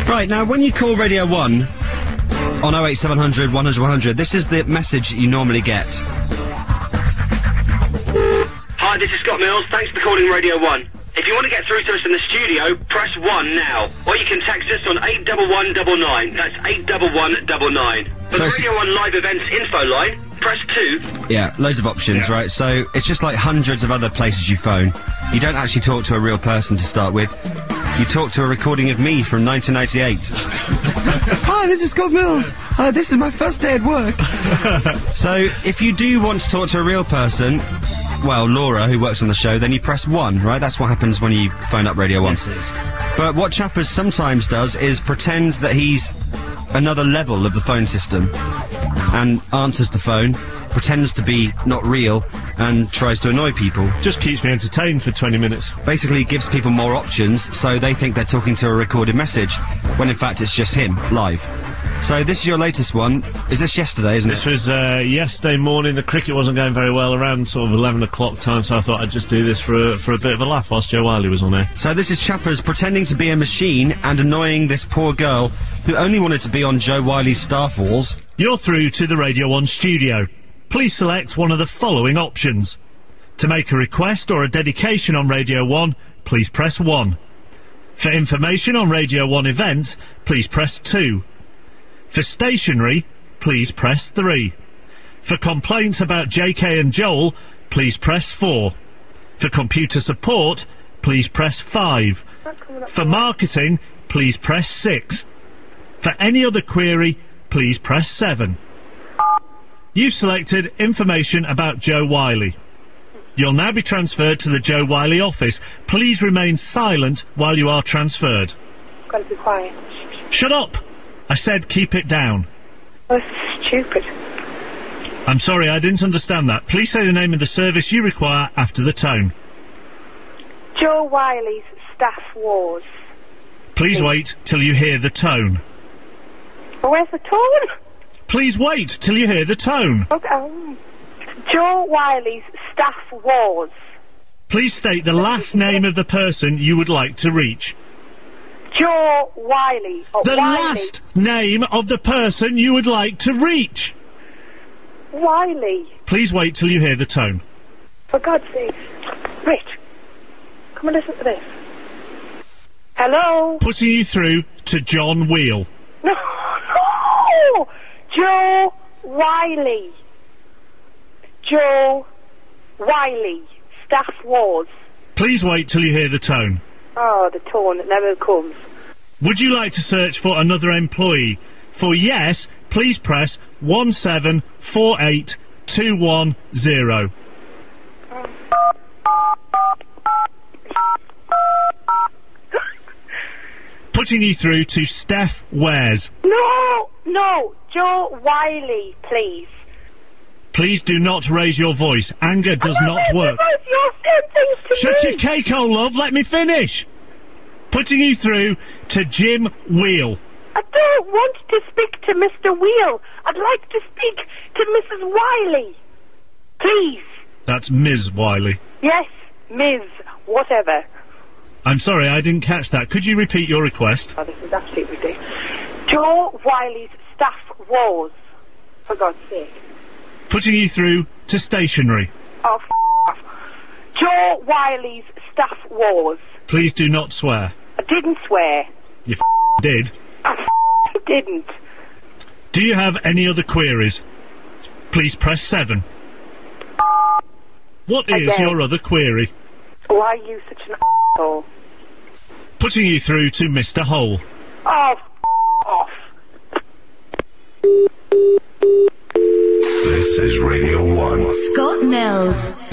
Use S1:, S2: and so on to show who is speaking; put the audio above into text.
S1: Right, now, when you call Radio 1 on 08700 100 100, this is the message that you normally get.
S2: Hi, this is Scott Mills. Thanks for calling Radio 1. If you want to get through to us in the studio, press 1 now. Or you can text us on 81199. That's 81199. For the Radio 1 live events info line, press 2.
S1: Yeah, loads of options, right? So, it's just like hundreds of other places you phone. You don't actually talk to a real person to start with. You talk to a recording of me from 1998. Hi, this is Scott Mills. This is my first day at work. So, if you do want to talk to a real person, well, Laura, who works on the show, then you press 1, right? That's what happens when you phone up Radio 1.
S3: Yes, it is.
S1: But what Chappers sometimes does is pretend that he's another level of the phone system and answers the phone, pretends to be not real, and tries to annoy people.
S3: Just keeps me entertained for 20 minutes.
S1: Basically gives people more options, so they think they're talking to a recorded message, when in fact it's just him, live. So this is your latest one. Is this yesterday, isn't it?
S3: This was yesterday morning. The cricket wasn't going very well around sort of 11 o'clock time, so I thought I'd just do this for a bit of a laugh whilst Joe Wiley was on air.
S1: So this is Chappers pretending to be a machine and annoying this poor girl who only wanted to be on Joe Wiley's Staff Wars.
S3: You're through to the Radio 1 studio. Please select one of the following options. To make a request or a dedication on Radio 1, please press 1. For information on Radio 1 events, please press 2. For stationery, please press 3. For complaints about JK and Joel, please press 4. For computer support, please press 5. For marketing, please press 6. For any other query, please press 7. You've selected information about Joe Wiley. You'll now be transferred to the Joe Wiley office. Please remain silent while you are transferred.
S4: Got to be quiet.
S3: Shut up! I said keep it down.
S4: Oh, that's stupid.
S3: I'm sorry, I didn't understand that. Please say the name of the service you require after the tone.
S4: Joe Wiley's Staff Wars.
S3: Please wait till you hear the tone.
S4: Oh, where's the tone?
S3: Please wait till you hear the tone.
S4: Okay. Joe Wiley's Staff Wars.
S3: Please state the last name of the person you would like to reach.
S4: Joe Wiley. Oh,
S3: The
S4: Wiley.
S3: last name of the person you would like to reach.
S4: Wiley.
S3: Please wait till you hear the tone.
S4: For God's sake. Rich, come and listen to this. Hello?
S3: Putting you through to John Wheel.
S4: No! No! Joe Wiley. Joe Wiley. Staff Wars.
S3: Please wait till you hear the tone.
S4: Oh, the tone that never comes.
S3: Would you like to search for another employee? For yes, please press 1748210. Putting you through to Steph Wares.
S4: No! No! Joe Wiley, please.
S3: Please do not raise your voice. Anger does not work.
S4: You're saying things to
S3: Shut
S4: me.
S3: your cake hole, love. Let me finish. Putting you through to Jim Wheel.
S4: I don't want to speak to Mr. Wheel. I'd like to speak to Mrs. Wiley. Please.
S3: That's Ms. Wiley.
S4: Yes, Ms. Whatever.
S3: I'm sorry, I didn't catch that. Could you repeat your request?
S4: Oh, this is absolutely ridiculous. Joe Wiley's Staff Wars. For God's sake.
S3: Putting you through to stationery.
S4: Oh, off. Joe Wiley's Staff Wars.
S3: Please do not swear.
S4: I didn't swear.
S3: You did.
S4: I didn't.
S3: Do you have any other queries? Please press 7. What is
S4: Again.
S3: your other query?
S4: Why are you such an asshole?
S3: Putting you through to Mr. Hole.
S4: Oh, off.
S5: This is Radio 1.
S6: Scott Mills.